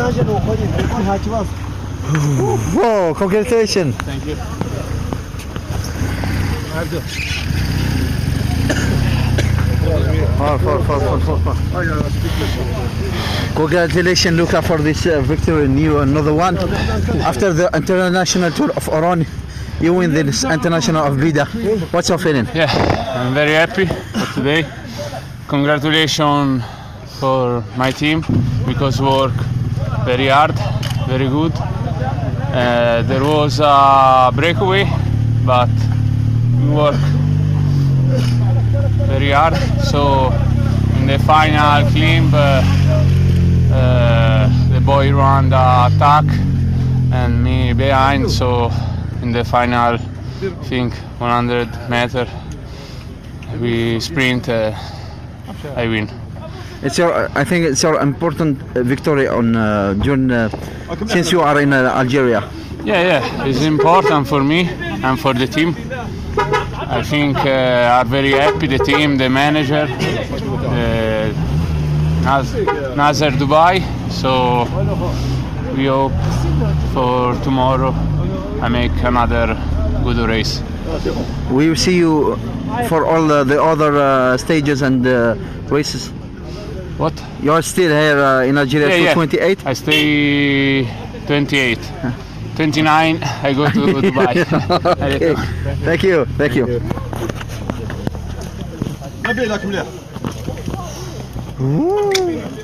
Whoa, congratulations. Thank you. Congratulations, Luca, for this victory. New another one. After the international tour of Oran, you win this international of Blida. What's your feeling? Yeah, I'm very happy for today. Congratulations for my team because work very hard, very good. There was a breakaway, but we work very hard. So in the final climb, the boy ran the attack and me behind. So in the final, I think 100 meter, we sprint. I win. I think it's your important victory on June since you are in Algeria. Yeah, it's important for me and for the team. I think are very happy, the team, the manager, Nasser Dubai. So we hope for tomorrow I make another good race. We will see you for all the other stages and races. What? You're still here in Algeria for 28? I stay 28. 29, I go to Dubai. Okay. Thank you. Thank you. Ooh.